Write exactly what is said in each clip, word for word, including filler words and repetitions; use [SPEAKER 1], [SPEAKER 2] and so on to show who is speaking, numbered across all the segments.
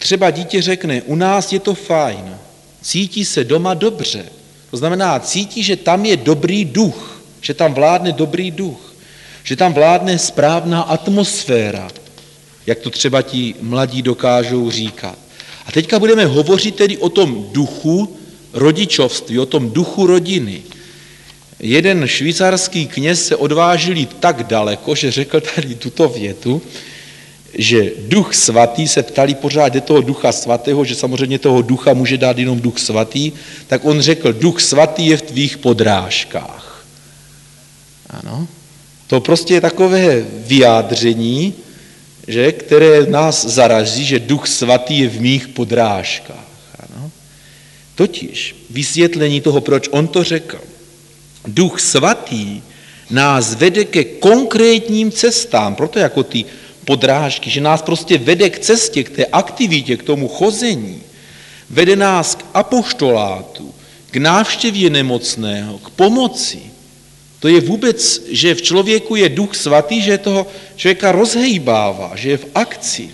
[SPEAKER 1] třeba dítě řekne, u nás je to fajn, cítí se doma dobře. To znamená, cítí, že tam je dobrý duch, že tam vládne dobrý duch, že tam vládne správná atmosféra, jak to třeba ti mladí dokážou říkat. A teďka budeme hovořit tedy o tom duchu rodičovství, o tom duchu rodiny. Jeden švýcarský kněz se odvážil jít tak daleko, že řekl tady tuto větu, že duch svatý, se ptali pořád do toho ducha svatého, že samozřejmě toho ducha může dát jenom duch svatý, tak on řekl, duch svatý je v tvých podrážkách. Ano. To prostě je takové vyjádření, že, které nás zarazí, že duch svatý je v mých podrážkách. Ano. Totiž vysvětlení toho, proč on to řekl. Duch svatý nás vede ke konkrétním cestám, proto jako ty podrážky, že nás prostě vede k cestě, k té aktivitě, k tomu chození. Vede nás k apoštolátu, k návštěvě nemocného, k pomoci. To je vůbec, že v člověku je duch svatý, že toho člověka rozhejbává, že je v akci.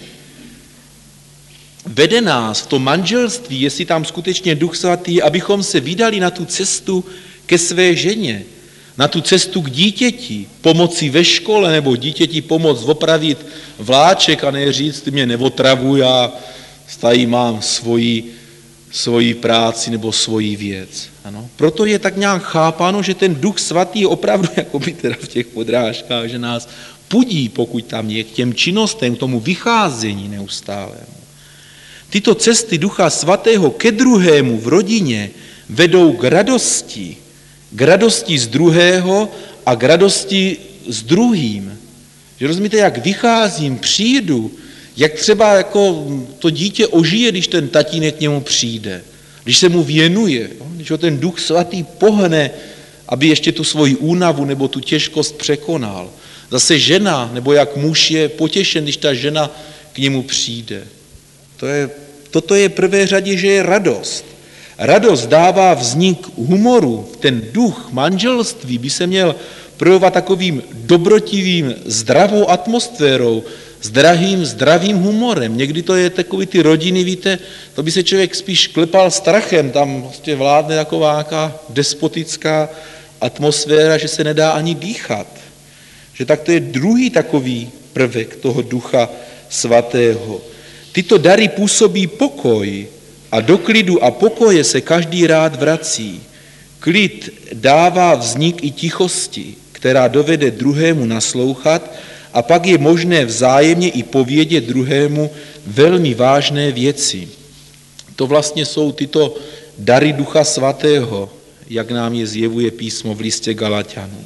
[SPEAKER 1] Vede nás v tom manželství, jestli tam skutečně duch svatý, abychom se vydali na tu cestu ke své ženě, na tu cestu k dítěti, pomoci ve škole nebo dítěti pomoct opravit vláček a ne říct, ty mě neotravuj, já tady mám svoji, svoji práci nebo svoji věc. Ano. Proto je tak nějak chápáno, že ten duch svatý je opravdu jakoby teda v těch podrážkách, že nás pudí, pokud tam je, k těm činnostem, k tomu vycházení neustálému. Tyto cesty ducha svatého ke druhému v rodině vedou k radosti, k radosti z druhého a k radosti s druhým. Že rozumíte, jak vycházím, přijdu, jak třeba jako to dítě ožije, když ten tatínek k němu přijde, když se mu věnuje, když ho ten duch svatý pohne, aby ještě tu svoji únavu nebo tu těžkost překonal. Zase žena, nebo jak muž je potěšen, když ta žena k němu přijde. To je, toto je v prvé řadě, že je radost. Radost dává vznik humoru. Ten duch manželství by se měl projevovat takovým dobrotivým, zdravou atmosférou, zdravým, zdravým humorem. Někdy to je takový ty rodiny, víte, to by se člověk spíš klepal strachem, tam vlastně vládne taková nějaká despotická atmosféra, že se nedá ani dýchat. Že tak to je druhý takový prvek toho ducha svatého. Tyto dary působí pokoj a do klidu a pokoje se každý rád vrací. Klid dává vznik i tichosti, která dovede druhému naslouchat a pak je možné vzájemně i povědět druhému velmi vážné věci. To vlastně jsou tyto dary ducha svatého, jak nám je zjevuje písmo v listě Galatianům.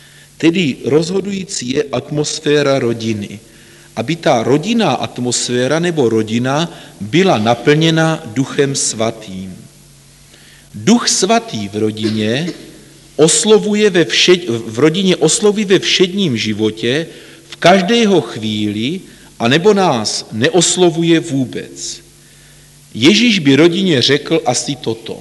[SPEAKER 1] Tedy rozhodující je atmosféra rodiny, aby ta rodinná atmosféra nebo rodina byla naplněna duchem svatým. Duch svatý v rodině oslovuje ve všed, v rodině osloví ve všedním životě v každého chvíli, anebo nás neoslovuje vůbec. Ježíš by rodině řekl asi toto.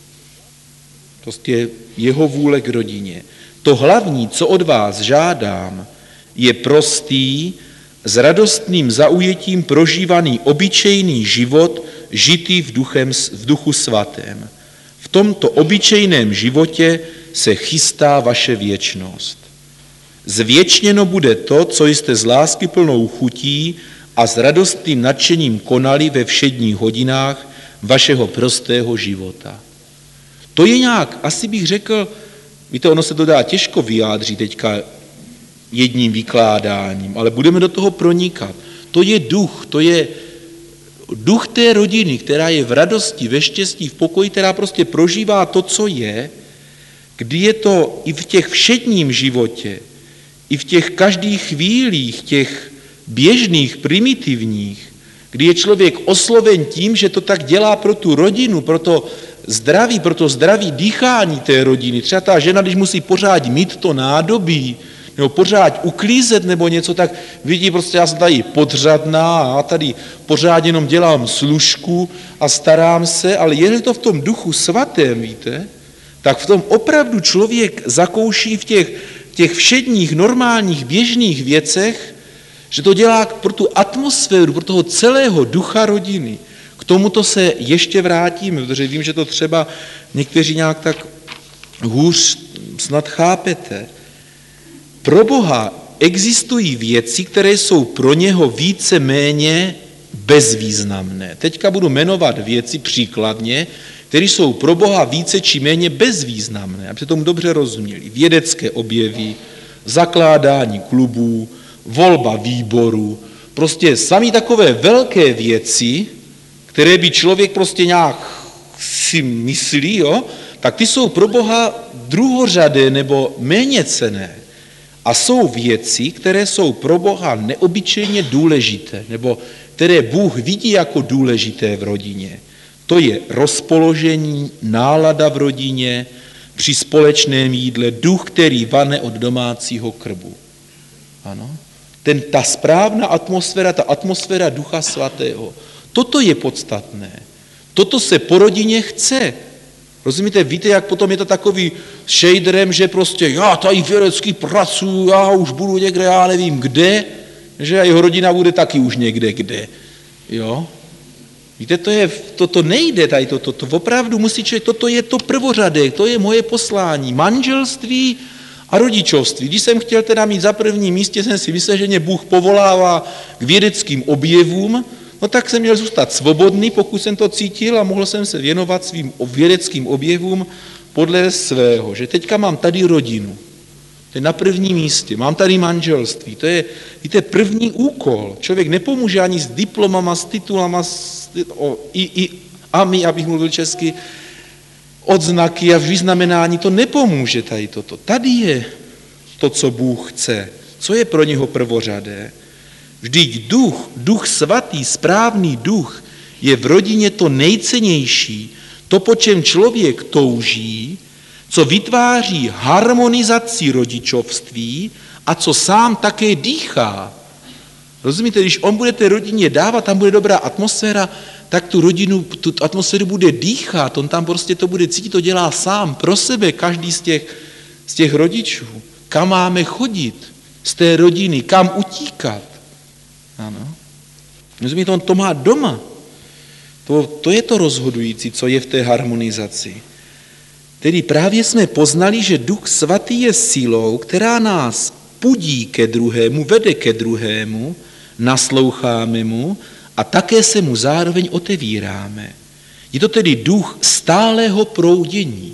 [SPEAKER 1] Prostě jeho vůle k rodině. To hlavní, co od vás žádám, je prostý, s radostným zaujetím prožívaný obyčejný život, žitý v, duchem, v duchu svatém. V tomto obyčejném životě se chystá vaše věčnost. Zvěčněno bude to, co jste s láskyplnou chutí a s radostným nadšením konali ve všedních hodinách vašeho prostého života. To je nějak, asi bych řekl, víte, ono se to dá těžko vyjádřit teďka jedním vykládáním, ale budeme do toho pronikat. To je duch, to je duch té rodiny, která je v radosti, ve štěstí, v pokoji, která prostě prožívá to, co je, kdy je to i v těch všedním životě, i v těch každých chvílích, těch běžných, primitivních, kdy je člověk osloven tím, že to tak dělá pro tu rodinu, pro to zdraví, pro to zdraví dýchání té rodiny. Třeba ta žena, když musí pořád mít to nádobí, nebo pořád uklízet nebo něco, tak vidí prostě, já jsem tady podřadná a já tady pořád jenom dělám služku a starám se, ale je to v tom duchu svatém, víte, tak v tom opravdu člověk zakouší v těch, těch všedních, normálních, běžných věcech, Že to dělá pro tu atmosféru, pro toho celého ducha rodiny. K tomuto se ještě vrátíme, protože vím, že to třeba někteří nějak tak hůř snad chápete. Pro Boha existují věci, které jsou pro něho více méně bezvýznamné. Teďka budu jmenovat věci příkladně, které jsou pro Boha více či méně bezvýznamné, aby se tomu dobře rozuměli. Vědecké objevy, zakládání klubů, volba výboru, prostě sami takové velké věci, které by člověk prostě nějak si myslí, jo, tak ty jsou pro Boha druhořadé nebo méně cenné. A jsou věci, které jsou pro Boha neobyčejně důležité, nebo které Bůh vidí jako důležité v rodině. To je rozpoložení, nálada v rodině, při společném jídle, duch, který vane od domácího krbu. Ano? Ten, ta správná atmosféra, ta atmosféra Ducha Svatého. Toto je podstatné. Toto se po rodině chce. Rozumíte, víte, jak potom je to takový šejdrem, že prostě já tady vědecky pracuji, já už budu někde, já nevím kde, že jeho rodina bude taky už někde kde. Jo? Víte, to, je, to, to nejde tady, to, to, to opravdu musí člověk, toto je to prvořadé, to je moje poslání, manželství a rodičovství. Když jsem chtěl teda mít za prvním místě, jsem si myslel, že mě Bůh povolává k vědeckým objevům, no tak jsem měl zůstat svobodný, pokud jsem to cítil, a mohl jsem se věnovat svým vědeckým objevům podle svého. Že teďka mám tady rodinu, to je na prvním místě, mám tady manželství, to je, víte, první úkol. Člověk nepomůže ani s diplomama, s titulama, s, o, i, i ami, abych mluvil česky, odznaky a vyznamenání, to nepomůže tady toto. Tady je to, co Bůh chce, co je pro něho prvořadé. Vždyť duch, duch svatý, správný duch, je v rodině to nejcennější, to, po čem člověk touží, co vytváří harmonizaci rodičovství a co sám také dýchá. Rozumíte, když on bude té rodině dávat, tam bude dobrá atmosféra, tak tu rodinu, tu atmosféru bude dýchat, on tam prostě to bude cítit, to dělá sám, pro sebe, každý z těch, z těch rodičů. Kam máme chodit z té rodiny, kam utíkat. Ano. Rozumíte, on to má doma. To, to je to rozhodující, co je v té harmonizaci. Tedy právě jsme poznali, že Duch Svatý je silou, která nás pudí ke druhému, vede ke druhému, nasloucháme mu a také se mu zároveň otevíráme. Je to tedy duch stálého proudění,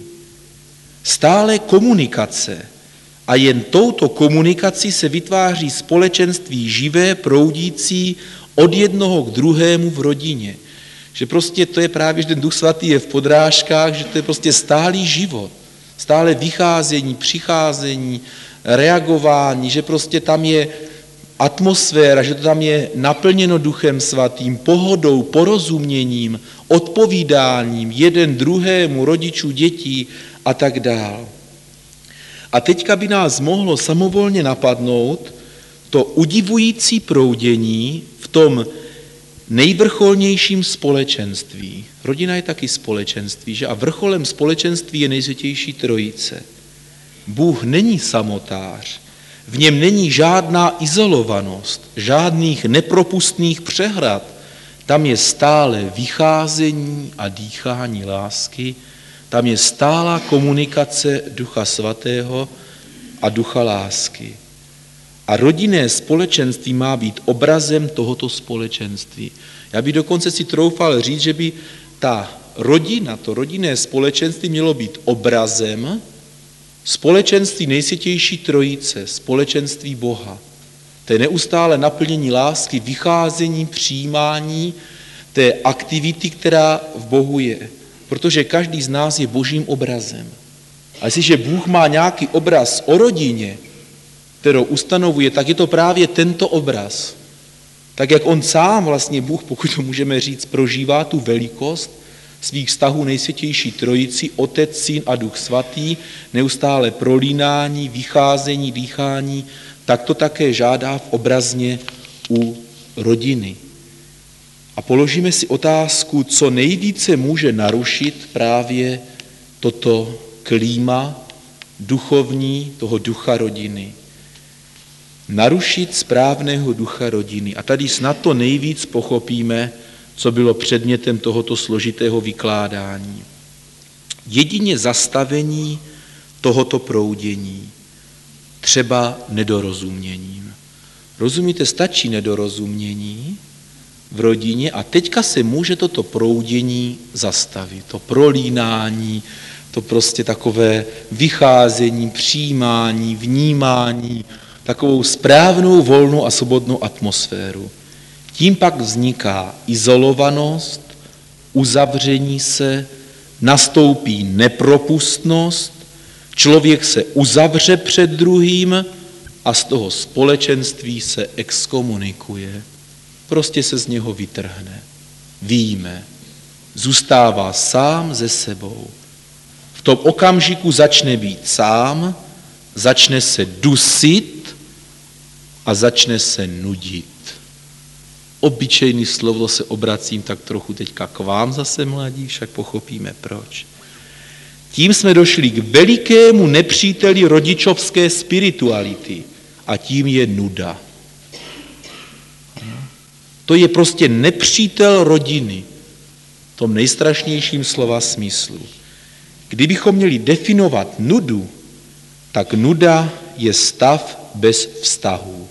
[SPEAKER 1] stálé komunikace a jen touto komunikací se vytváří společenství živé, proudící od jednoho k druhému v rodině. Že prostě to je právě, že ten Duch Svatý je v podrážkách, že to je prostě stálý život, stále vycházení, přicházení, reagování, že prostě tam je atmosféra, že to tam je naplněno Duchem Svatým, pohodou, porozuměním, odpovídáním jeden druhému, rodičů, dětí a tak dál. A teďka by nás mohlo samovolně napadnout to udivující proudění v tom nejvrcholnějším společenství. Rodina je taky společenství, že? A vrcholem společenství je Nejsvětější Trojice. Bůh není samotář, v něm není žádná izolovanost, žádných nepropustných přehrad. Tam je stále vycházení a dýchání lásky, tam je stálá komunikace Ducha Svatého a Ducha lásky. A rodinné společenství má být obrazem tohoto společenství. Já bych dokonce si troufal říct, že by ta rodina, to rodinné společenství mělo být obrazem společenství Nejsvětější Trojice, společenství Boha. To je neustále naplnění lásky, vycházení, přijímání té aktivity, která v Bohu je. Protože každý z nás je Božím obrazem. A jestliže Bůh má nějaký obraz o rodině, kterou ustanovuje, tak je to právě tento obraz. Tak jak on sám vlastně, Bůh, pokud to můžeme říct, prožívá tu velikost svých vztahů Nejsvětější Trojici, Otec, Syn a Duch Svatý, neustále prolínání, vycházení, dýchání, tak to také žádá v obrazně u rodiny. A položíme si otázku, co nejvíce může narušit právě toto klíma duchovní, toho ducha rodiny. narušit správného ducha rodiny. A tady snad to nejvíc pochopíme, co bylo předmětem tohoto složitého vykládání. Jedině zastavení tohoto proudění, třeba nedorozuměním. Rozumíte, stačí nedorozumění v rodině a teďka se může toto proudění zastavit, to prolínání, to prostě takové vycházení, přijímání, vnímání, takovou správnou, volnou a svobodnou atmosféru. Tím pak vzniká izolovanost, uzavření se, nastoupí nepropustnost, člověk se uzavře před druhým a z toho společenství se exkomunikuje. Prostě se z něho vytrhne, vyjme, zůstává sám ze sebou. V tom okamžiku začne být sám, začne se dusit a začne se nudit. Obyčejný slovo se obracím tak trochu teďka k vám zase, mladí, však pochopíme proč. Tím jsme došli k velikému nepříteli rodičovské spirituality a tím je nuda. To je prostě nepřítel rodiny, v tom nejstrašnějším slova smyslu. Kdybychom měli definovat nudu, tak nuda je stav bez vztahů.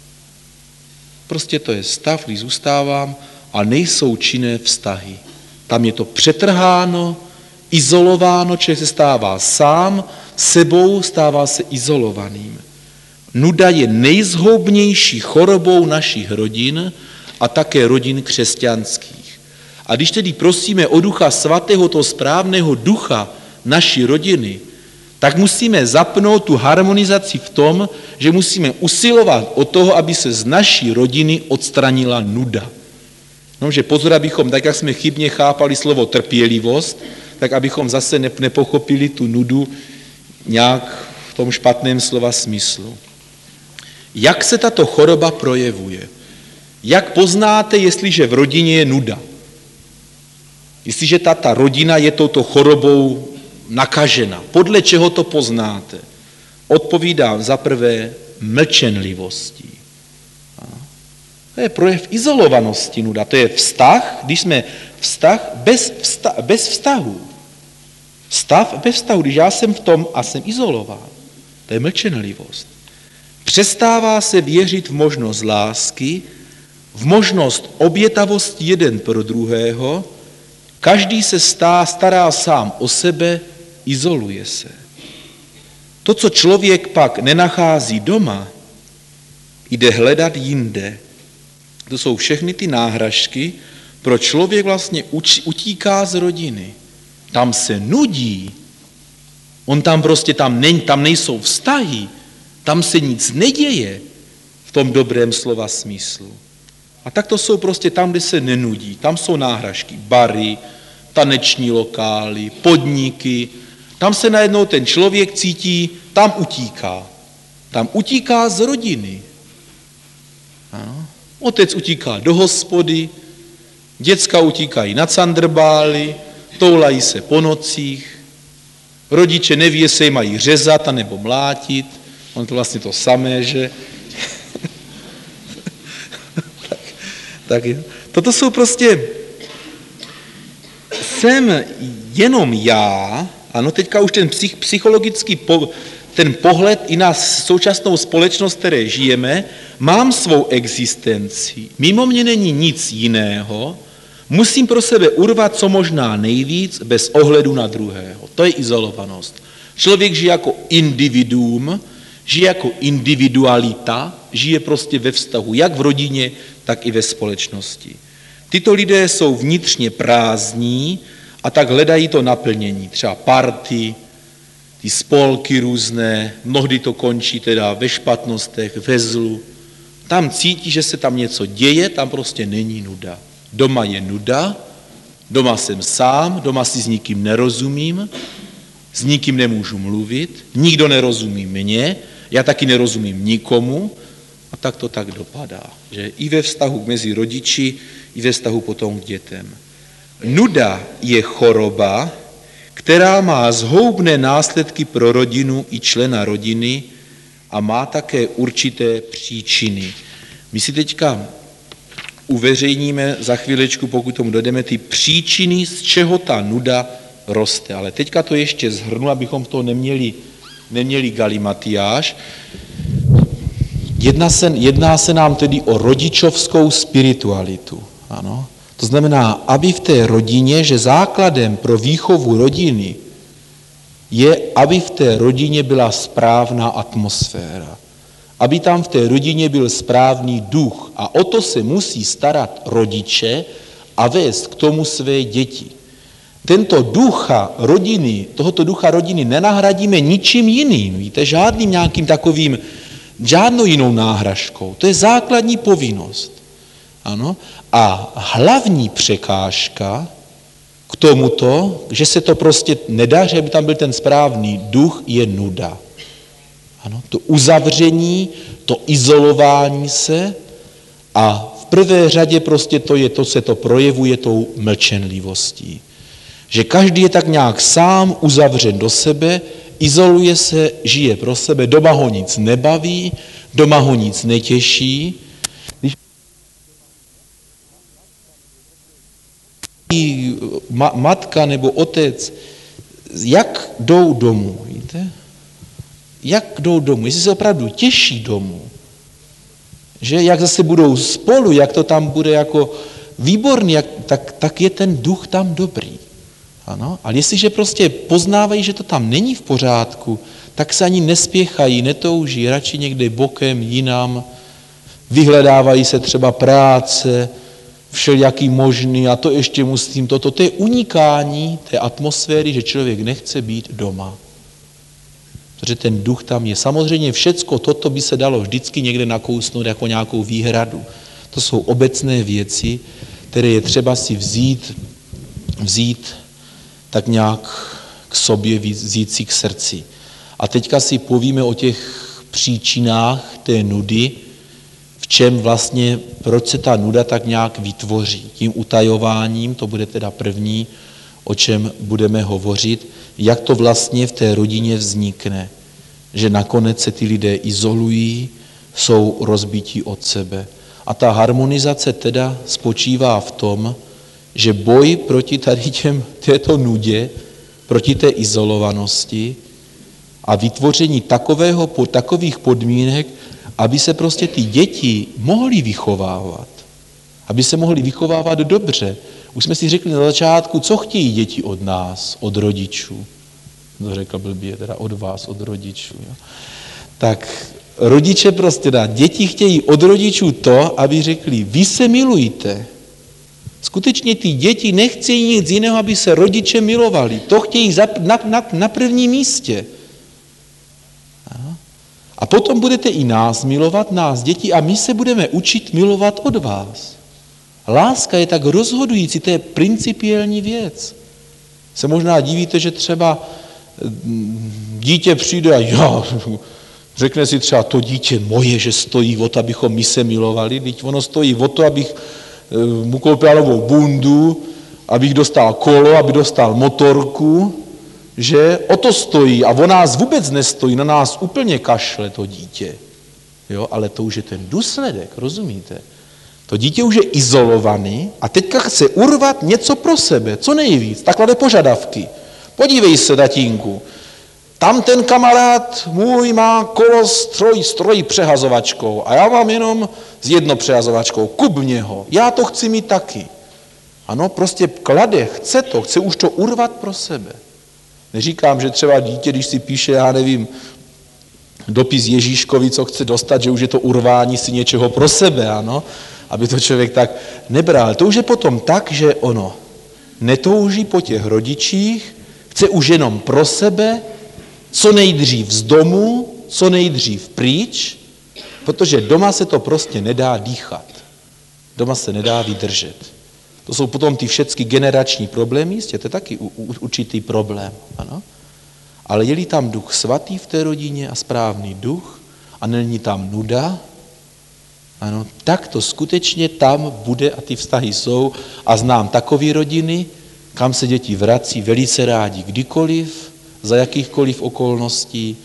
[SPEAKER 1] Prostě to je stav, kdy zůstávám a nejsou činné vztahy. Tam je to přetrháno, izolováno, člověk se stává sám, sebou stává se izolovaným. Nuda je nejzhoubnější chorobou našich rodin a také rodin křesťanských. A když tedy prosíme o Ducha Svatého, toho správného ducha naší rodiny, tak musíme zapnout tu harmonizaci v tom, že musíme usilovat o toho, aby se z naší rodiny odstranila nuda. No, že pozor, abychom, tak jak jsme chybně chápali slovo trpělivost, tak abychom zase nepochopili tu nudu nějak v tom špatném slova smyslu. Jak se tato choroba projevuje? Jak poznáte, jestliže v rodině je nuda? Jestliže ta, ta rodina je touto chorobou nakažena. Podle čeho to poznáte? Odpovídám za prvé mlčenlivostí. To je projev izolovanosti nuda. To je vztah, když jsme vztah bez, vztah, bez vztahu. Stav bez vztahu, když já jsem v tom a jsem izolován. To je mlčenlivost. Přestává se věřit v možnost lásky, v možnost obětavosti jeden pro druhého, každý se stá, stará sám o sebe, izoluje se. To, co člověk pak nenachází doma, jde hledat jinde. To jsou všechny ty náhražky, proč člověk vlastně utíká z rodiny. Tam se nudí, on tam prostě, tam, ne, tam nejsou vztahy, tam se nic neděje v tom dobrém slova smyslu. A tak to jsou prostě tam, kde se nenudí. Tam jsou náhražky, bary, taneční lokály, podniky. Tam se najednou ten člověk cítí, tam utíká. Tam utíká z rodiny. Ano. Otec utíká do hospody, děcka utíkají na candrbály, toulají se po nocích, rodiče neví, jestli je mají řezat a nebo mlátit. On to vlastně to samé, že... tak, tak je. Toto jsou prostě... Jsem jenom já, ano, teďka už ten psych, psychologický po, ten pohled i na současnou společnost, které žijeme, mám svou existenci, mimo mě není nic jiného, musím pro sebe urvat co možná nejvíc bez ohledu na druhého. To je izolovanost. Člověk žije jako individuum, žije jako individualita, žije prostě ve vztahu, jak v rodině, tak i ve společnosti. Tyto lidé jsou vnitřně prázdní a tak hledají to naplnění. Třeba party, ty spolky různé, mnohdy to končí teda ve špatnostech, ve zlu. Tam cítí, že se tam něco děje, tam prostě není nuda. Doma je nuda, doma jsem sám, doma si s nikým nerozumím, s nikým nemůžu mluvit, nikdo nerozumí mně, já taky nerozumím nikomu a tak to tak dopadá, že i ve vztahu mezi rodiči, i ve vztahu potom k dětem. Nuda je choroba, která má zhoubné následky pro rodinu i člena rodiny a má také určité příčiny. My si teďka uveřejníme za chvílečku, pokud tomu dojdeme, ty příčiny, z čeho ta nuda roste. Ale teďka to ještě shrnu, abychom to neměli, neměli galimatiáž. Jedná se, jedná se nám tedy o rodičovskou spiritualitu. Ano? To znamená, aby v té rodině, že základem pro výchovu rodiny je, aby v té rodině byla správná atmosféra. Aby tam v té rodině byl správný duch. A o to se musí starat rodiče a vést k tomu své děti. Tento ducha rodiny, tohoto ducha rodiny nenahradíme ničím jiným. Víte, žádným nějakým takovým, žádnou jinou náhražkou. To je základní povinnost. Ano? A hlavní překážka k tomuto, že se to prostě nedá, že by tam byl ten správný duch, je nuda. Ano? To uzavření, to izolování se a v prvé řadě prostě to je, to se to projevuje tou mlčenlivostí. Že každý je tak nějak sám uzavřen do sebe, izoluje se, žije pro sebe, doma ho nic nebaví, doma ho nic netěší. Když matka nebo otec, jak jdou domů, víte? Jak jdou domů, jestli se opravdu těší domů, že jak zase budou spolu, jak to tam bude jako výborný, jak, tak, tak je ten duch tam dobrý. Ano? Ale jestliže prostě poznávají, že to tam není v pořádku, tak se ani nespěchají, netouží, radši někde bokem, jinam, vyhledávají se třeba práce, všelijaký možný a to ještě musím toto. To je unikání té atmosféry, že člověk nechce být doma. Protože ten duch tam je. Samozřejmě všecko toto by se dalo vždycky někde nakousnout jako nějakou výhradu. To jsou obecné věci, které je třeba si vzít, vzít tak nějak k sobě, vzít si k srdci. A teďka si povíme o těch příčinách té nudy, v čem vlastně, proč se ta nuda tak nějak vytvoří. Tím utajováním, to bude teda první, o čem budeme hovořit, jak to vlastně v té rodině vznikne. Že nakonec se ty lidé izolují, jsou rozbití od sebe. A ta harmonizace teda spočívá v tom, že boj proti tady těm, této nudě, proti té izolovanosti a vytvoření takového, takových podmínek, aby se prostě ty děti mohly vychovávat. Aby se mohly vychovávat dobře. Už jsme si řekli na začátku, co chtějí děti od nás, od rodičů. To řekl blbě, teda od vás, od rodičů. Jo. Tak rodiče prostě dá. Děti chtějí od rodičů to, aby řekli, vy se milujte. Skutečně ty děti nechtějí nic jiného, aby se rodiče milovali. To chtějí na, na, na prvním místě. A potom budete i nás milovat, nás děti, a my se budeme učit milovat od vás. Láska je tak rozhodující, to je principiální věc. Se možná divíte, že třeba dítě přijde a já, řekne si třeba to dítě moje, že stojí o to, abychom my se milovali, teď ono stojí o to, abych mu koupil novou bundu, abych dostal kolo, aby dostal motorku, že o to stojí a o nás vůbec nestojí, na nás úplně kašle to dítě. Jo, ale to už je ten důsledek, rozumíte? To dítě už je izolovaný a teďka chce urvat něco pro sebe, co nejvíc, tak klade požadavky. Podívej se, tatínku, tam ten kamarád můj má kolo stroj, stroj přehazovačkou a já mám jenom s jednou přehazovačkou, kup mě ho, já to chci mít taky. Ano, prostě klade, chce to, chce už to urvat pro sebe. Neříkám, že třeba dítě, když si píše, já nevím, dopis Ježíškovi, co chce dostat, že už je to urvání si něčeho pro sebe, ano, aby to člověk tak nebral. To už je potom tak, že ono netouží po těch rodičích, chce už jenom pro sebe, co nejdřív z domu, co nejdřív pryč, protože doma se to prostě nedá dýchat. Doma se nedá vydržet. To jsou potom ty všechny generační problémy, jistě, to je taky určitý problém, ano. Ale je-li tam duch svatý v té rodině a správný duch a není tam nuda, ano, tak to skutečně tam bude a ty vztahy jsou a znám takové rodiny, kam se děti vrací velice rádi kdykoliv, za jakýchkoliv okolností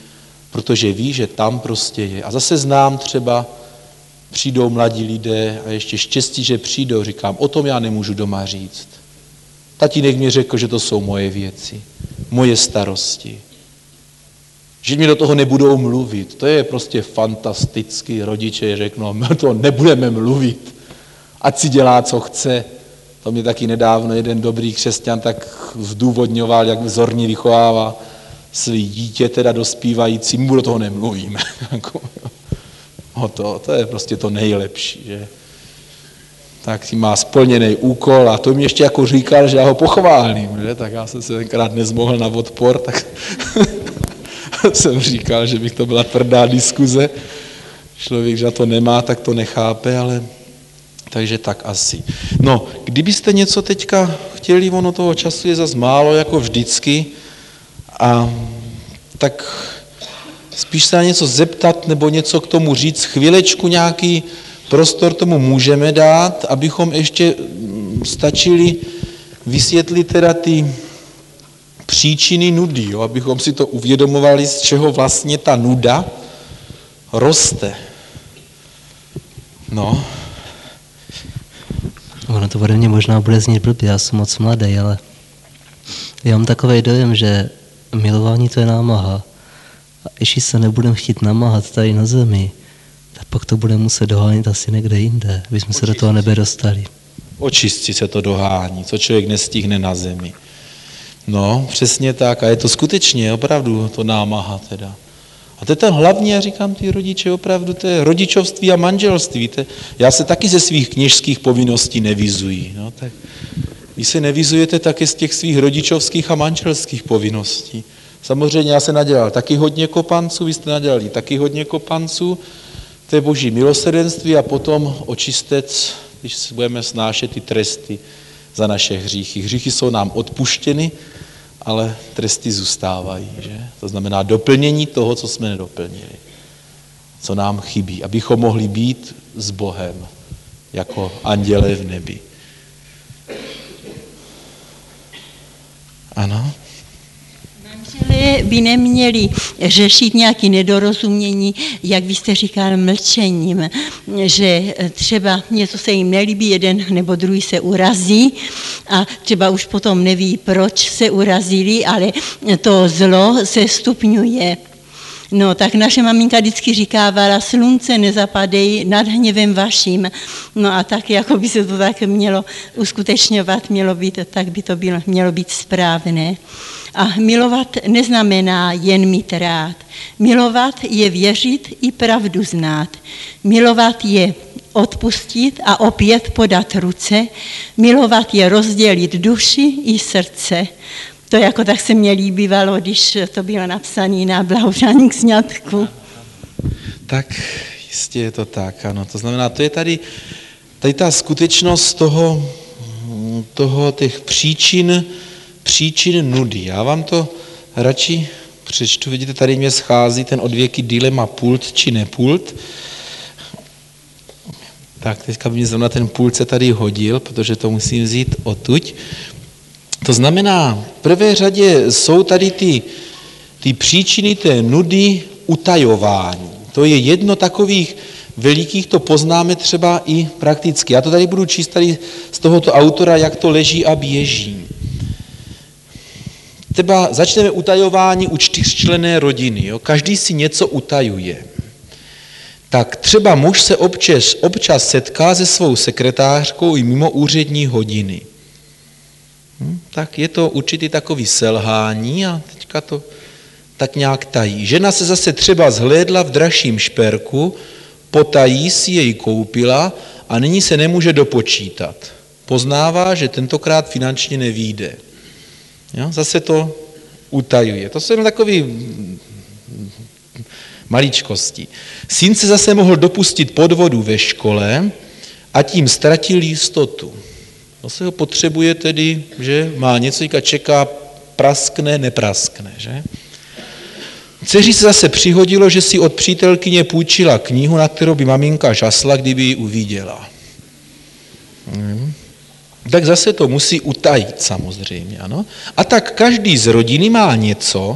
[SPEAKER 1] protože ví, že tam prostě je. A zase znám třeba, přijdou mladí lidé a ještě štěstí, že přijdou, říkám, o tom já nemůžu doma říct. Tatínek mi řekl, že to jsou moje věci, moje starosti. Že mi do toho nebudou mluvit. To je prostě fantastický. Rodiče řeknou, my to nebudeme mluvit. Ať si dělá, co chce. To mě taky nedávno jeden dobrý křesťan tak zdůvodňoval, jak vzorně vychovává svý dítě, teda dospívající. My do toho nemluvíme. O to, to je prostě to nejlepší, že? Tak si má splněný úkol a to mi ještě jako říkal, že já ho pochválím, že? Tak já jsem se tenkrát nezmohl na odpor, tak jsem říkal, že bych to byla tvrdá diskuze. Člověk, že na to nemá, tak to nechápe, ale takže tak asi. No, kdybyste něco teďka chtěli, ono toho času je zas málo, jako vždycky, a tak spíš se na něco zeptat nebo něco k tomu říct, chvílečku nějaký prostor tomu můžeme dát, abychom ještě stačili vysvětlit teda ty příčiny nudy, jo? Abychom si to uvědomovali, z čeho vlastně ta nuda roste. No.
[SPEAKER 2] Ono to ode mě možná bude znít blbě, já jsem moc mladý, ale já mám takový dojem, že milování to je námaha. A když se nebudeme chtít namáhat tady na zemi, tak pak to budeme muset dohánit asi někde jinde, aby jsme se do toho nebe dostali.
[SPEAKER 1] Očistí se to dohání, co člověk nestihne na zemi. No, přesně tak. A je to skutečně opravdu to námaha teda. A to je ten hlavní, já říkám, ty rodiče, opravdu, to je rodičovství a manželství. Víte? Já se taky ze svých kněžských povinností nevizuji. No, tak vy se nevizujete taky z těch svých rodičovských a manželských povinností. Samozřejmě já se nadělal taky hodně kopanců, vy jste nadělali taky hodně kopanců, to je boží milosrdenství a potom očistec, když budeme snášet ty tresty za naše hříchy. Hříchy jsou nám odpuštěny, ale tresty zůstávají. Že? To znamená doplnění toho, co jsme nedoplnili, co nám chybí, abychom mohli být s Bohem jako anděle v nebi. Ano?
[SPEAKER 3] Manželé by neměli řešit nějaké nedorozumění, jak vy jste říkal, mlčením, že třeba něco se jim nelíbí, jeden nebo druhý se urazí a třeba už potom neví, proč se urazili, ale to zlo se stupňuje. No, tak naše maminka vždycky říkávala, slunce nezapadej nad hněvem vaším. No a tak, jako by se to tak mělo uskutečňovat, mělo být, tak by to bylo, mělo být správné. A milovat neznamená jen mít rád. Milovat je věřit i pravdu znát. Milovat je odpustit a opět podat ruce. Milovat je rozdělit duši i srdce. To jako tak se mě líbívalo, když to bylo napsané na blahopřání k sňatku.
[SPEAKER 1] Tak jistě je to tak, ano. To znamená, to je tady, tady ta skutečnost toho, toho těch příčin, příčin nudy. Já vám to radši přečtu, vidíte, tady mě schází ten odvěký dilema pult či nepult. Tak teďka by mě zrovna ten pult se tady hodil, protože to musím vzít odtuď. To znamená, v prvé řadě jsou tady ty, ty příčiny té nudy utajování. To je jedno takových velikých, to poznáme třeba i prakticky. Já to tady budu číst tady z tohoto autora, jak to leží a běží. Třeba začneme utajování u čtyřčlenné rodiny. Jo? Každý si něco utajuje. Tak třeba muž se občas, občas setká se svou sekretářkou i mimo úřední hodiny. Hm, tak je to určitý takový selhání a teďka to tak nějak tají. Žena se zase třeba zhlédla v dražším šperku, potají si jej koupila a nyní se nemůže dopočítat. Poznává, že tentokrát finančně nevyjde. Jo, zase to utajuje. To jsou jenom takové maličkosti. Syn se zase mohl dopustit podvodu ve škole a tím ztratil jistotu. To se ho potřebuje tedy, že má něco, a čeká, praskne, nepraskne, že? Dceři se zase přihodilo, že si od přítelkyně půjčila knihu, na kterou by maminka žasla, kdyby ji uviděla. Hmm. Tak zase to musí utajit samozřejmě, ano. A tak každý z rodiny má něco,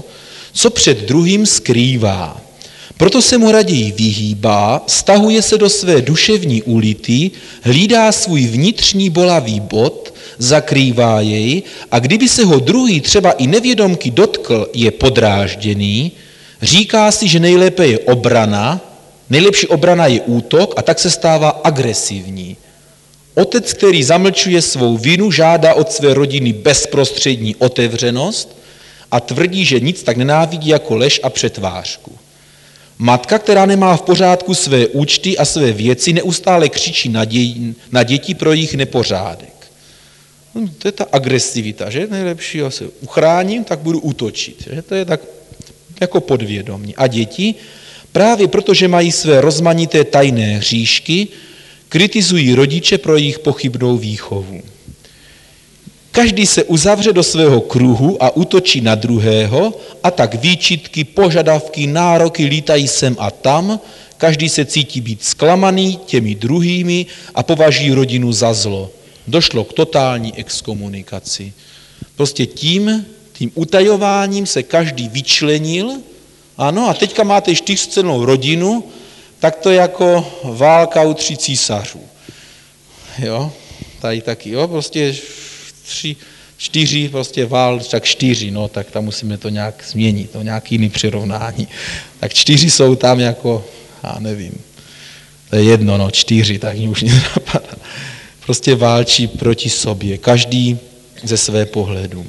[SPEAKER 1] co před druhým skrývá. Proto se mu raději vyhýbá, stahuje se do své duševní ulity, hlídá svůj vnitřní bolavý bod, zakrývá jej a kdyby se ho druhý třeba i nevědomky dotkl, je podrážděný, říká si, že nejlépe je obrana, nejlepší obrana je útok a tak se stává agresivní. Otec, který zamlčuje svou vinu, žádá od své rodiny bezprostřední otevřenost a tvrdí, že nic tak nenávidí jako lež a přetvářku. Matka, která nemá v pořádku své účty a své věci, neustále křičí na, dě- na děti pro jejich nepořádek. To je ta agresivita, že? Nejlepší, já se uchráním, tak budu útočit. Že? To je tak jako podvědomí. A děti, právě protože mají své rozmanité tajné hříšky, kritizují rodiče pro jejich pochybnou výchovu. Každý se uzavře do svého kruhu a útočí na druhého a tak výčitky, požadavky, nároky lítají sem a tam, každý se cítí být zklamaný těmi druhými a považují rodinu za zlo. Došlo k totální exkomunikaci. Prostě tím, tím utajováním se každý vyčlenil, ano, a teďka máte čtyřčlennou rodinu, tak to je jako válka u tří císařů. Jo, tady taky, jo, prostě tři, čtyři, prostě vál, tak čtyři, no, tak tam musíme to nějak změnit, to nějaký jiný přirovnání. Tak čtyři jsou tam jako, já nevím, to je jedno, no, čtyři, tak mi už nic napadá. Prostě válčí proti sobě, každý ze své pohledu.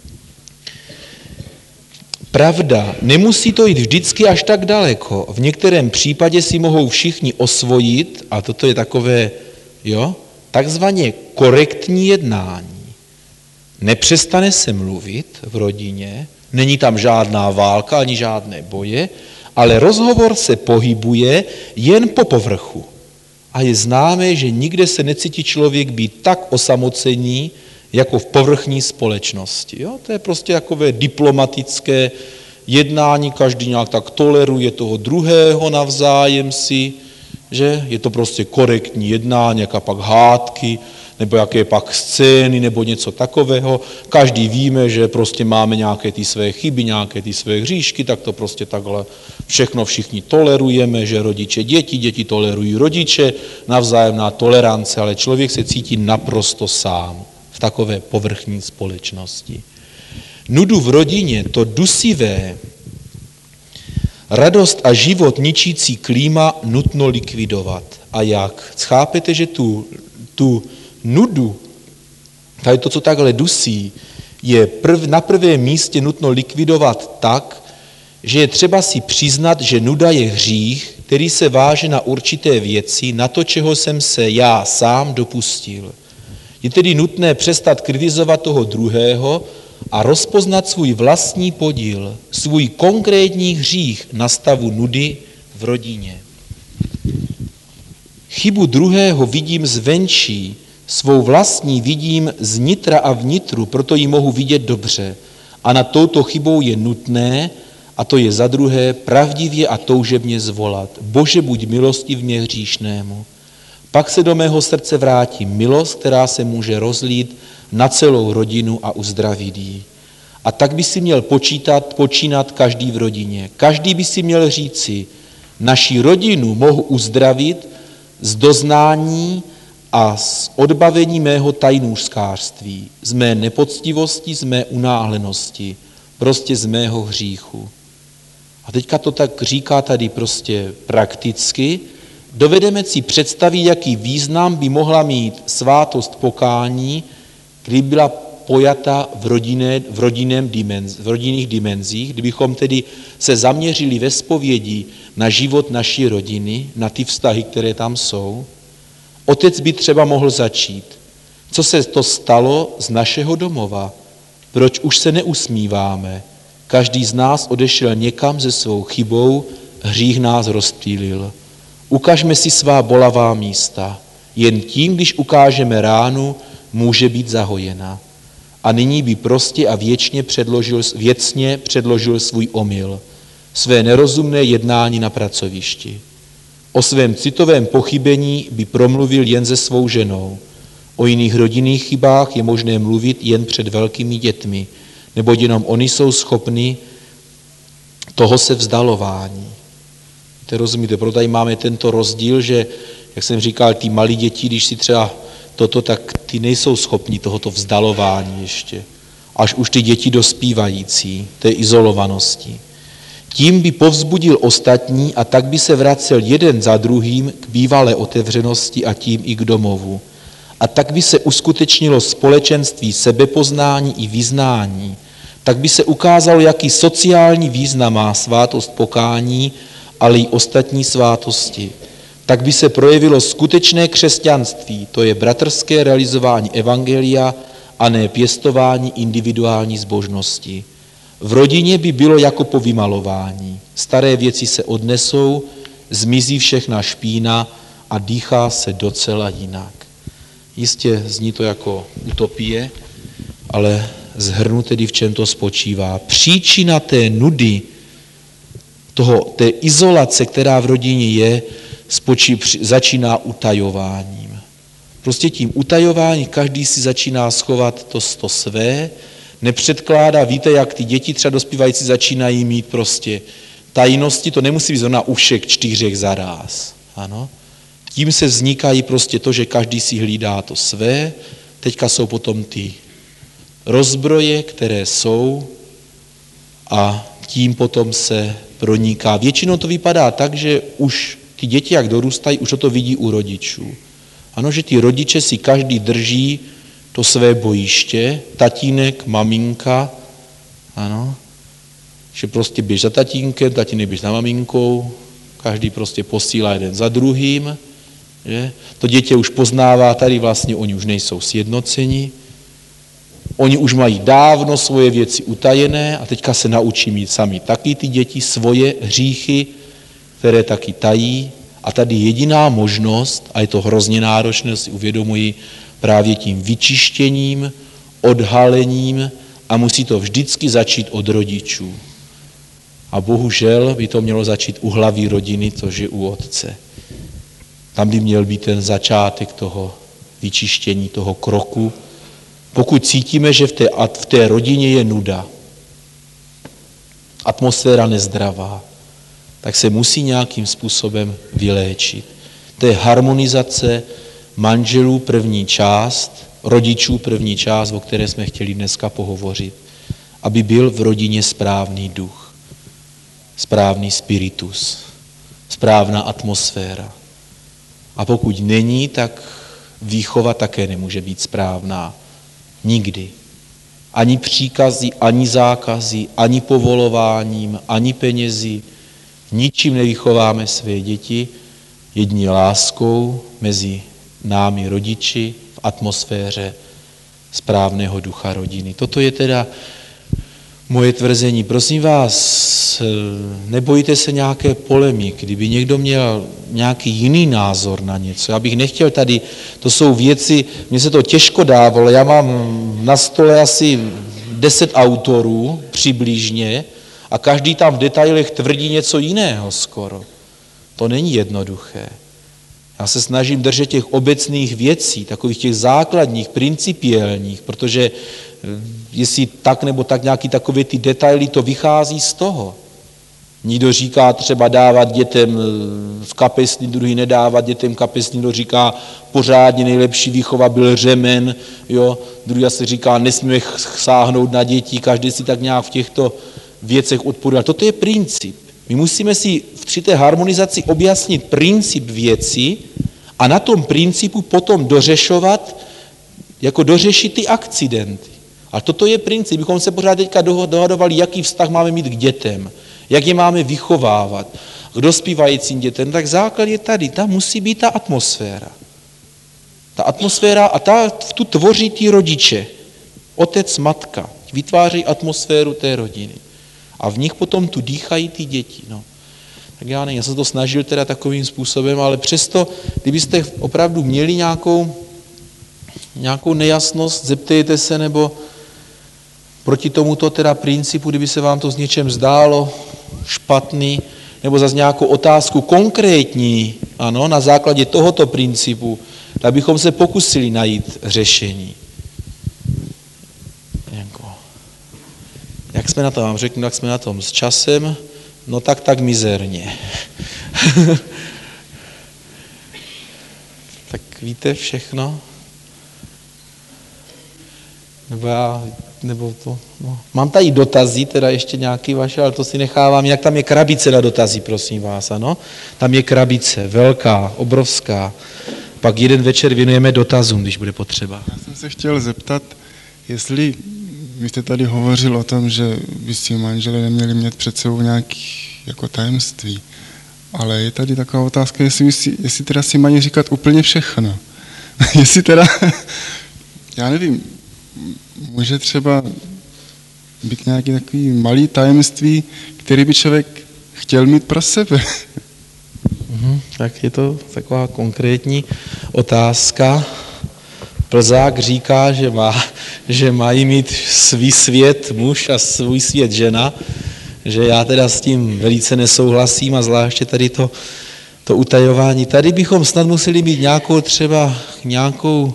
[SPEAKER 1] Pravda, nemusí to jít vždycky až tak daleko. V některém případě si mohou všichni osvojit, a toto je takové, jo, takzvaně korektní jednání. Nepřestane se mluvit v rodině, není tam žádná válka ani žádné boje, ale rozhovor se pohybuje jen po povrchu. A je známé, že nikde se necítí člověk být tak osamocený, jako v povrchní společnosti. Jo? To je prostě takové diplomatické jednání, každý nějak tak toleruje toho druhého navzájem si, že je to prostě korektní jednání, jaká pak hádky, nebo jaké pak scény, nebo něco takového. Každý víme, že prostě máme nějaké ty své chyby, nějaké ty své hříšky, tak to prostě takhle všechno všichni tolerujeme, že rodiče děti, děti tolerují rodiče, navzájemná tolerance, ale člověk se cítí naprosto sám v takové povrchní společnosti. Nudu v rodině, to dusivé, radost a život ničící klíma nutno likvidovat. A jak? Chápete, že tu, tu nudu, tady to, co takhle dusí, je prv, na prvém místě nutno likvidovat tak, že je třeba si přiznat, že nuda je hřích, který se váže na určité věci, na to, čeho jsem se já sám dopustil. Je tedy nutné přestat kritizovat toho druhého a rozpoznat svůj vlastní podíl, svůj konkrétní hřích na stavu nudy v rodině. Chybu druhého vidím zvenčí, svou vlastní vidím znitra a vnitru, proto ji mohu vidět dobře. A nad touto chybou je nutné, a to je za druhé, pravdivě a toužebně zvolat. Bože, buď milostivně hříšnému. Pak se do mého srdce vrátí milost, která se může rozlít na celou rodinu a uzdravit ji. A tak by si měl počítat, počínat každý v rodině. Každý by si měl říci, naši rodinu mohu uzdravit z doznání a z odbavení mého tajnůřskářství, z mé nepoctivosti, z mé unáhlenosti, prostě z mého hříchu. A teďka to tak říká tady prostě prakticky, dovedeme si představit, jaký význam by mohla mít svátost pokání, kdyby byla pojata v, rodinné, v, rodinném dimenz, v rodinných dimenzích, kdybychom tedy se zaměřili ve zpovědi na život naší rodiny, na ty vztahy, které tam jsou. Otec by třeba mohl začít. Co se to stalo z našeho domova? Proč už se neusmíváme? Každý z nás odešel někam se svou chybou, hřích nás rozptýlil. Ukažme si svá bolavá místa. Jen tím, když ukážeme ránu, může být zahojena. A nyní by prostě a věčně předložil, věcně předložil svůj omyl, své nerozumné jednání na pracovišti. O svém citovém pochybení by promluvil jen se svou ženou. O jiných rodinných chybách je možné mluvit jen před velkými dětmi, neboť jenom oni jsou schopni toho se vzdalování. To rozumíte, proto tady máme tento rozdíl, že, jak jsem říkal, ty malí děti, když si třeba toto, tak ty nejsou schopni tohoto vzdalování ještě. Až už ty děti dospívající, té izolovanosti. Tím by povzbudil ostatní a tak by se vracel jeden za druhým k bývalé otevřenosti a tím i k domovu. A tak by se uskutečnilo společenství sebepoznání i vyznání. Tak by se ukázalo, jaký sociální význam má svátost pokání, ale i ostatní svátosti. Tak by se projevilo skutečné křesťanství, to je bratrské realizování evangelia a ne pěstování individuální zbožnosti. V rodině by bylo jako po vymalování. Staré věci se odnesou, zmizí všechna špína a dýchá se docela jinak. Jistě zní to jako utopie, ale shrnu tedy, v čem to spočívá. Příčina té nudy, toho, té izolace, která v rodině je, spočí, začíná utajováním. Prostě tím utajováním každý si začíná schovat to, to své, nepředkládá, víte, jak ty děti třeba dospívající začínají mít prostě tajnosti, to nemusí být zrovna u všech čtyřech zaráz. Ano? Tím se vznikají prostě to, že každý si hlídá to své, teďka jsou potom ty rozbroje, které jsou a tím potom se proniká. Většinou to vypadá tak, že už ty děti, jak dorůstají, už to vidí u rodičů. Ano, že ty rodiče si každý drží to své bojiště, tatínek, maminka, ano, že prostě běž za tatínkem, tatínek běž za maminkou, každý prostě posílá jeden za druhým, že? To dítě už poznává, tady vlastně oni už nejsou sjednoceni, oni už mají dávno svoje věci utajené a teďka se naučí mít sami taky ty děti svoje hříchy, které taky tají. A tady jediná možnost, a je to hrozně náročné, si uvědomuji, právě tím vyčištěním, odhalením a musí to vždycky začít od rodičů. A bohužel by to mělo začít u hlavy rodiny, což je u otce. Tam by měl být ten začátek toho vyčištění, toho kroku. Pokud cítíme, že v té, v té rodině je nuda, atmosféra nezdravá, tak se musí nějakým způsobem vyléčit. To je harmonizace manželů první část, rodičů první část, o které jsme chtěli dneska pohovořit, aby byl v rodině správný duch, správný spiritus, správná atmosféra. A pokud není, tak výchova také nemůže být správná. Nikdy. Ani příkazy, ani zákazy, ani povolováním, ani penězi. Ničím nevychováme své děti, jedině láskou mezi námi rodiči v atmosféře správného ducha rodiny. Toto je teda moje tvrzení. Prosím vás, nebojte se nějaké polemiky, kdyby někdo měl nějaký jiný názor na něco. Já bych nechtěl tady, to jsou věci, mně se to těžko dávalo, já mám na stole asi deset autorů přibližně a každý tam v detailech tvrdí něco jiného skoro. To není jednoduché. Já se snažím držet těch obecných věcí, takových těch základních, principiálních, protože jestli tak nebo tak nějaký takové ty detaily, to vychází z toho. Někdo říká třeba dávat dětem v kapesní, druhý nedávat dětem kapesní, kdo říká pořádně nejlepší výchova byl řemen, jo? Druhý se říká nesmíme sáhnout na děti, každý si tak nějak v těchto věcech odpovídá. Toto je princip. My musíme si při té harmonizaci objasnit princip věci a na tom principu potom dořešovat, jako dořešit ty akcidenty. A toto je princip, bychom se pořád teďka dohadovali, jaký vztah máme mít k dětem, jak je máme vychovávat, k dospívajícím dětem, tak základ je tady, tam musí být ta atmosféra. Ta atmosféra a ta, tu tvoří ty rodiče, otec, matka, vytváří atmosféru té rodiny. A v nich potom tu dýchají ty děti. No. Tak já nevím, já jsem to snažil teda takovým způsobem, ale přesto, kdybyste opravdu měli nějakou, nějakou nejasnost, zeptejte se, nebo proti tomuto teda principu, kdyby se vám to s něčem zdálo špatný, nebo zase nějakou otázku konkrétní, ano, na základě tohoto principu, tak bychom se pokusili najít řešení. Jak jsme na tom, vám řeknu, jak jsme na tom s časem, No tak tak mizerně. Tak víte všechno? Nebo já, nebo to, no. Mám tady dotazy, teda ještě nějaký vaše, ale to si nechávám. Jak tam je krabice na dotazy, prosím vás, ano? Tam je krabice, velká, obrovská. Pak jeden večer věnujeme dotazům, když bude potřeba.
[SPEAKER 4] Já jsem se chtěl zeptat, jestli vy jste tady hovořil o tom, že by si manželé neměli mít před sebou nějaké jako tajemství, ale je tady taková otázka, jestli, si, jestli teda si mají říkat úplně všechno. Jestli teda, já nevím, může třeba být nějaký takový malý tajemství, který by člověk chtěl mít pro sebe.
[SPEAKER 1] Mhm, tak je to taková konkrétní otázka. Plzák říká, že, má, že mají mít svůj svět muž a svůj svět žena, že já teda s tím velice nesouhlasím a zvláště tady to, to utajování. Tady bychom snad museli mít nějakou třeba nějakou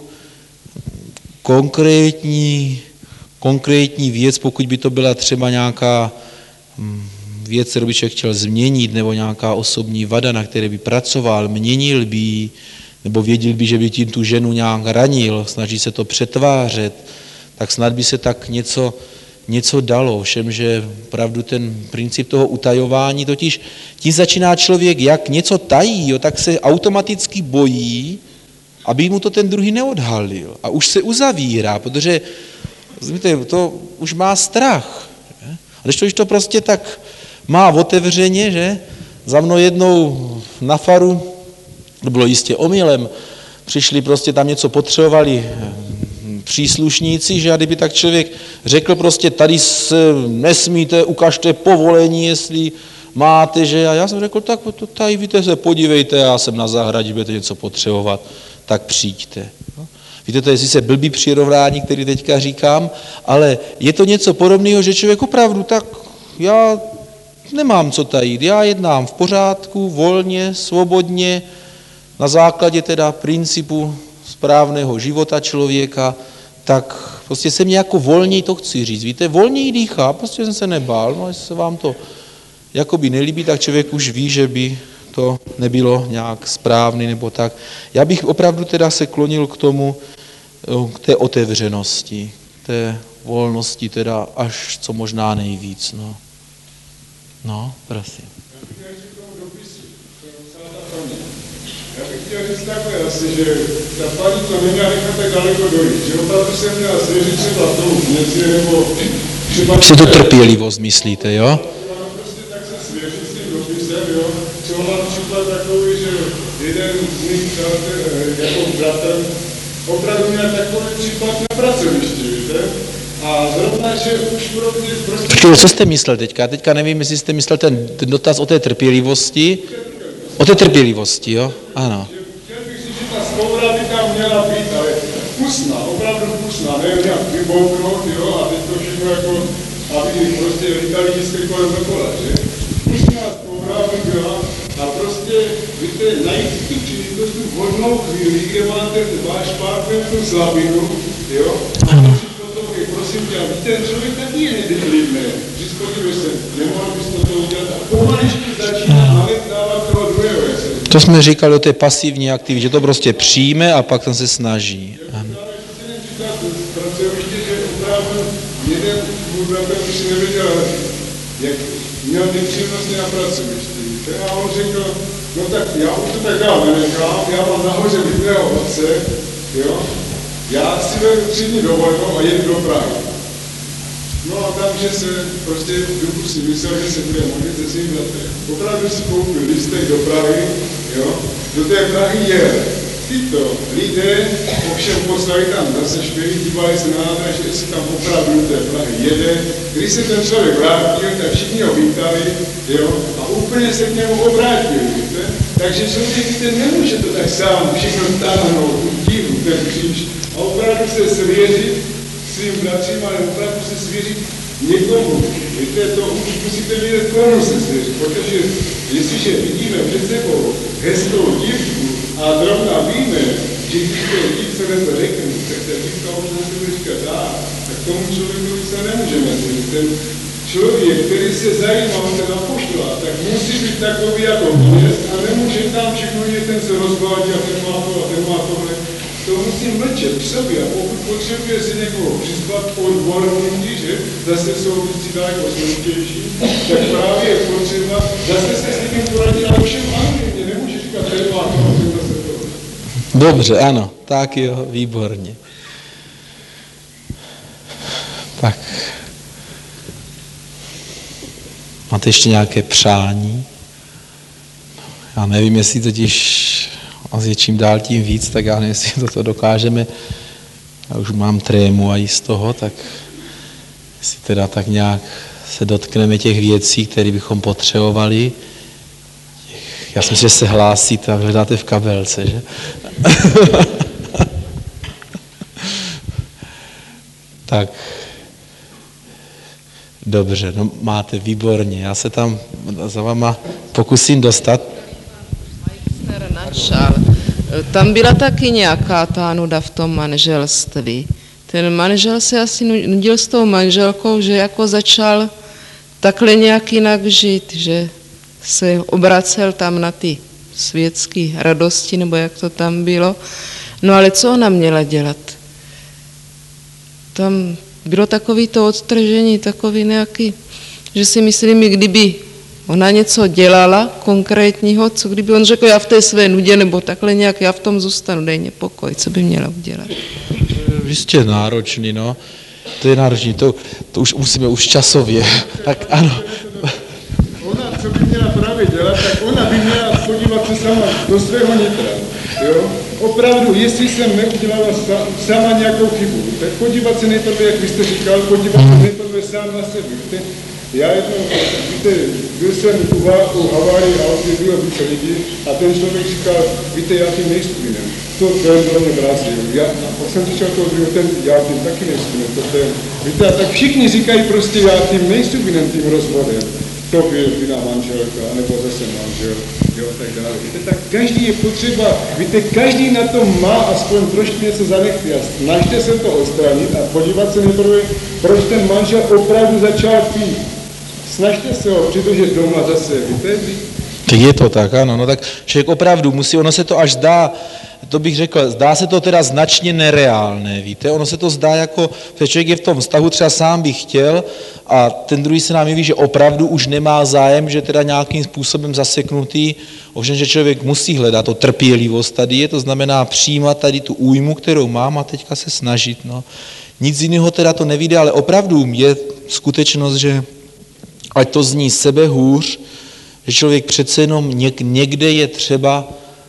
[SPEAKER 1] konkrétní, konkrétní věc, pokud by to byla třeba nějaká věc, kterou by člověk chtěl změnit, nebo nějaká osobní vada, na které by pracoval, měnil by, nebo věděl by, že by tím tu ženu nějak ranil, snaží se to přetvářet, tak snad by se tak něco, něco dalo. Všem, že opravdu ten princip toho utajování, totiž tím začíná člověk, jak něco tají, jo, tak se automaticky bojí, aby mu to ten druhý neodhalil. A už se uzavírá, protože víte, to už má strach. Že? A když to prostě tak má otevřeně, že za mnou jednou na faru, to bylo jistě omylem, přišli prostě tam něco potřebovali příslušníci, že a kdyby tak člověk řekl prostě tady se nesmíte, ukažte povolení, jestli máte, že a já jsem řekl, tak to tady víte se, podívejte, já jsem na zahradě, budete něco potřebovat, tak přijďte. Víte, to je sice blbý přirovnání, který teďka říkám, ale je to něco podobného, že člověk opravdu tak, já nemám co tajit, já jednám v pořádku, volně, svobodně, na základě teda principu správného života člověka, tak prostě jsem nějak volněji to chci říct. Víte, volněji dýchá, prostě jsem se nebál, no jestli se vám to jakoby nelíbí, tak člověk už ví, že by to nebylo nějak správný nebo tak. Já bych opravdu teda se klonil k tomu, k té otevřenosti, k té volnosti teda až co možná nejvíc. No, no prosím.
[SPEAKER 5] Já bych chtěl říct takhle asi, že ta paní to neměla nechat tak daleko dojít, že opravdu se měla svěřit třeba tomu knězi, nebo třeba...
[SPEAKER 1] Si to trpělivost myslíte, jo?
[SPEAKER 5] Prostě tak se svěřit s tím dopisem, jo? Třeba mám příklad takový, že jeden z mých jako bratr opravdu měl takový případ na pracovišti, víte? A zrovna, že už prostě...
[SPEAKER 1] Počkej, co jste myslel teďka? Teďka nevím, jestli jste myslel ten, ten dotaz o té trpělivosti. O té trpělivosti, jo? Ano.
[SPEAKER 5] Chtěl bych říct, že ta svoboda by tam měla být, ale vkusná, opravdu vkusná, ne nějak vybouknout, jo, a teď to všechno jako, aby prostě lítali jiskry kolem dokola, že? Vkusná svoboda by byla a prostě, víte, najít tu příležitost, tu vhodnou chvíli, kde máte váš partner tu slabinu, jo?
[SPEAKER 1] Ano.
[SPEAKER 5] Prosím tě, víte, člověk taky je nedržlivný. Říct, podívej se, nemohl bys to udělat a pomaličky začíná nalet dávat toho druhého.
[SPEAKER 1] To jsme říkali o té pasivní aktivitě, že to prostě přijme a pak tam se snaží. Ano.
[SPEAKER 5] Pracoviště, že opravdu jeden můj bratr už si nevěděl, jak měl nepříjemnosti na pracovišti. A on řekl, no tak já už to tak dál nenechám, já mám nahoře mého otce, jo, já si vedu tři dny dovolenou a jedu do Prahy. No a tam, že se prostě v duchu si myslel, že se bude modlit se svým bratrem. Opravdu si koupil lístek do Prahy, jo, do té Prahy jel. Tyto lidé ovšem poslali tam zase špělí, dívali se na nádraží, jestli tam opravdu do té Prahy jede. Když se ten člověk vrátil, tak všichni ho vítali, jo, a úplně se k němu obrátili, víte. Takže člověk, víte, nemůže to tak sám všechno táhnout, tu díru, ten kříž, a opravdu se svěřit svým bratřím, ale opravdu se svěřit někomu. Víte, to už musíte vědět, komu se svěřit, protože jestliže vidíme před sebou hezkou dívku a zrovna víme, že když té dívce to řekne, tak ta dívka už na sebe říká dá, tak tomu člověku se nemůžeme svěřit. Ten člověk, který se zajímá o ten apoštola, tak musí být takový jako kněz a nemůže tam všechno, že ten se rozvádí a ten má to a ten má tohle. To musí mlčet v sobě a pokud potřebuje si někoho přizvat odborníky, že zase jsou víc daleko složitější, tak právě je potřeba zase se s někým poradit, ale všem anonymně, nemůže říkat, ten má to a ten zase to.
[SPEAKER 1] Dobře, ano, tak jo, výborně. Tak. Máte ještě nějaké přání? Já nevím, jestli totiž a s čím dál tím víc, tak já nevím, jestli toto dokážeme. Já už mám trému a i z toho, tak jestli teda tak nějak se dotkneme těch věcí, které bychom potřebovali. Já si myslím, že se hlásíte a hledáte v kabelce, že? Tak. Dobře, no máte, výborně. Já se tam za váma pokusím dostat.
[SPEAKER 6] Načal. Tam byla taky nějaká ta nuda v tom manželství. Ten manžel se asi nudil s tou manželkou, že jako začal takhle nějak jinak žít, že se obracel tam na ty světské radosti, nebo jak to tam bylo. No ale co ona měla dělat? Tam bylo takový to odtržení, takový nějaký, že si myslím, kdyby ona něco dělala konkrétního, co kdyby on řekl, já v té své nudě, nebo takhle nějak, já v tom zůstanu, dej mě pokoj, co by měla udělat?
[SPEAKER 1] Jistě náročný, no. To je náročný, to, to už musíme už časově. Tak ano.
[SPEAKER 5] Ona, co by měla právě dělat, tak ona by měla podívat se sama do svého nitra. Jo? Opravdu, jestli jsem neudělala sama nějakou chybu, tak podívat se nejprve, jak vy jste říkal, podívat se nejprve sám na sebe. Víte? Já jednou, víte, byl jsem u, u havárii auty, bylo více lidí a ten člověk říkal, víte, já tím nejsem vinen. To ten bylo mě vrázil. Já, a jsem říkal toho druhého, ten, já tím taky nejsem vinen. To ten, víte, a tak všichni říkají prostě, já tím nejsem vinen tím rozvodem. To byl vina manželka, nebo zase manžel, jo, tak dále. Víte, tak každý je potřeba, víte, každý na tom má aspoň trošku něco zanechty a snažte se to odstranit a podívat se nejprve, proč ten manžel opravdu začal pít. Snažte se ho přidržet doma zase, víte?
[SPEAKER 1] Tak je to tak, ano, no tak člověk opravdu musí, ono se to až zdá, to bych řekl, zdá se to teda značně nereálné, víte, ono se to zdá jako, že člověk je v tom vztahu, třeba sám by chtěl a ten druhý se nám jeví, že opravdu už nemá zájem, že teda nějakým způsobem zaseknutý, ovšem, že člověk musí hledat to trpělivost tady je, to znamená přijímat tady tu újmu, kterou mám a teďka se snažit, no. Nic jiného teda to nevíde, ale opravdu je skutečnost, že ať to zní sebehůř, že člověk přece jenom někde je třeba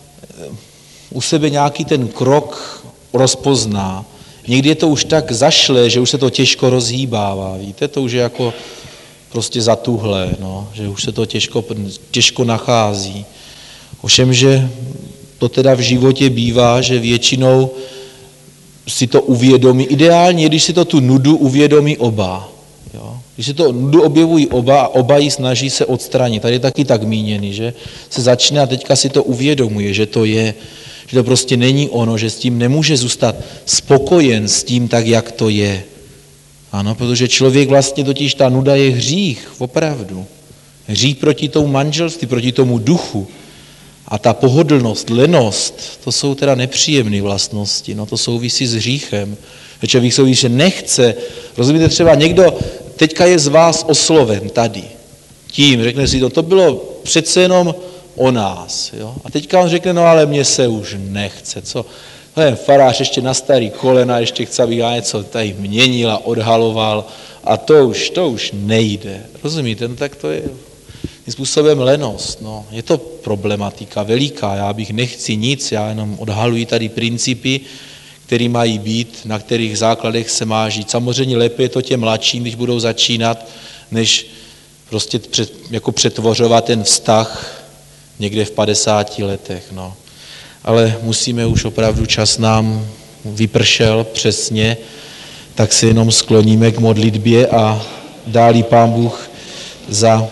[SPEAKER 1] u sebe nějaký ten krok rozpozná. Někdy je to už tak zašlé, že už se to těžko rozhýbává, víte, to už je jako prostě zatuhlé, no, že už se to těžko, těžko nachází. Ovšem, že to teda v životě bývá, že většinou si to uvědomí, ideálně, když si to tu nudu uvědomí oba. Jo? Když se to nudu objevují oba a oba ji snaží se odstranit. Tady je taky tak míněný, že se začne a teďka si to uvědomuje, že to je, že to prostě není ono, že s tím nemůže zůstat spokojen s tím tak, jak to je. Ano, protože člověk vlastně totiž, ta nuda je hřích, opravdu. Hřích proti tomu manželství, proti tomu duchu. A ta pohodlnost, lenost, to jsou teda nepříjemné vlastnosti, no to souvisí s hříchem. Člověk souvisí, že nechce, rozumíte, třeba někdo teďka je z vás osloven tady, tím, řekne si to, to bylo přece jenom o nás, jo? A teďka on řekne, no ale mně se už nechce, co? Ten farář ještě na starý kolena, ještě chce, abych já něco tady měnil a odhaloval a to už, to už nejde, rozumíte, no tak to je způsobem lenost, no. Je to problematika veliká, já bych nechci nic, já jenom odhaluji tady principy, které mají být, na kterých základech se má žít. Samozřejmě lépe je to těm mladším, když budou začínat, než prostě před, jako přetvořovat ten vztah někde v padesáti letech. No. Ale musíme už opravdu, čas nám vypršel přesně, tak se jenom skloníme k modlitbě a dálí Pán Bůh za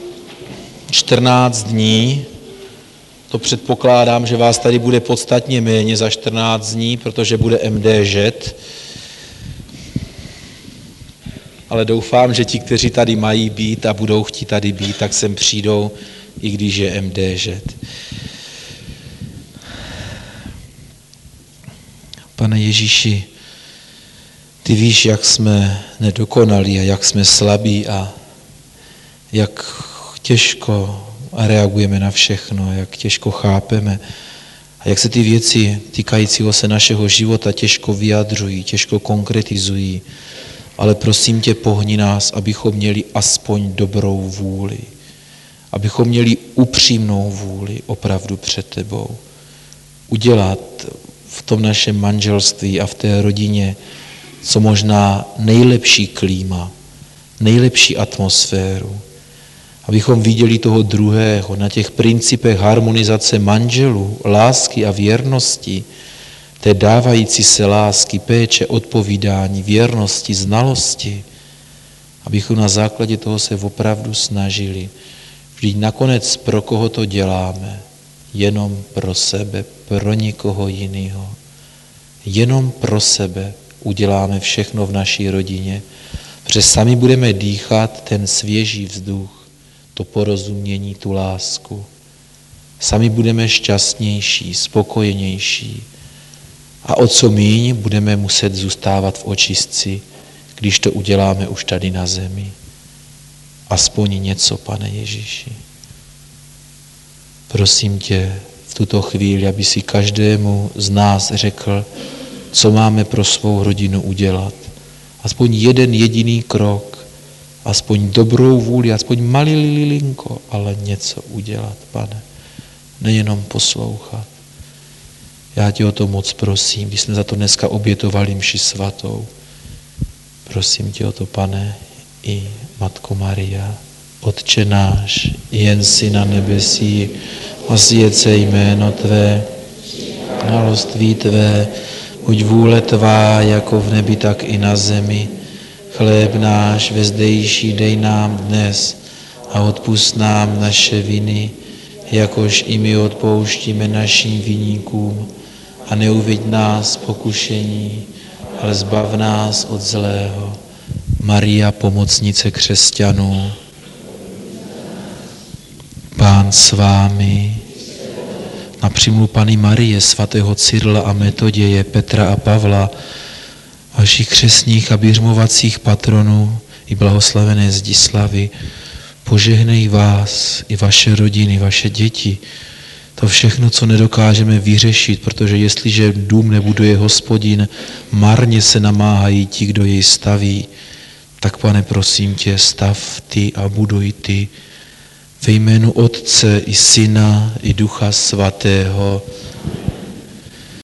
[SPEAKER 1] čtrnáct dní. To předpokládám, že vás tady bude podstatně méně za čtrnáct dní, protože bude M D Ž. ale doufám, že ti, kteří tady mají být a budou chtít tady být, tak sem přijdou, i když je em dé žet. Pane Ježíši, ty víš, jak jsme nedokonalí a jak jsme slabí a jak těžko reagujeme na všechno, jak těžko chápeme a jak se ty věci týkajícího se našeho života těžko vyjadřují, těžko konkretizují. Ale prosím tě, pohni nás, abychom měli aspoň dobrou vůli, abychom měli upřímnou vůli opravdu před tebou. Udělat v tom našem manželství a v té rodině co možná nejlepší klíma, nejlepší atmosféru, abychom viděli toho druhého na těch principech harmonizace manželů, lásky a věrnosti, té dávající se lásky, péče, odpovídání, věrnosti, znalosti, abychom na základě toho se opravdu snažili. Vždyť nakonec pro koho to děláme? Jenom pro sebe, pro nikoho jiného. Jenom pro sebe uděláme všechno v naší rodině, protože sami budeme dýchat ten svěží vzduch, to porozumění, tu lásku. Sami budeme šťastnější, spokojenější. A o co míň budeme muset zůstávat v očistci, když to uděláme už tady na zemi. Aspoň něco, Pane Ježíši. Prosím tě v tuto chvíli, aby si každému z nás řekl, co máme pro svou rodinu udělat. Aspoň jeden jediný krok, aspoň dobrou vůli, aspoň malý lilinko, ale něco udělat, Pane. Nejenom poslouchat. Já tě o to moc prosím, když jsme za to dneska obětovali mši svatou. Prosím tě o to, Pane, i Matko Maria, Otče náš, jen si na nebesí, osvěť se jméno Tvé, království Tvé, buď vůle Tvá, jako v nebi, tak i na zemi. Chléb náš vezdejší dej nám dnes a odpusť nám naše viny, jakož i my odpouštíme našim viníkům. A neuveď nás pokušení, ale zbav nás od zlého. Maria, pomocnice křesťanů, Pán s vámi, na přímluv Panny Marie, svatého Cyrila a Metoděje, Petra a Pavla, vašich křestních a běžmovacích patronů i blahoslavené Zdislavy, požehnej vás i vaše rodiny, vaše děti, to všechno, co nedokážeme vyřešit, protože jestliže dům nebuduje Hospodin, marně se namáhají ti, kdo jej staví, tak, Pane, prosím tě, stav ty a buduj ty ve jménu Otce i Syna i Ducha Svatého.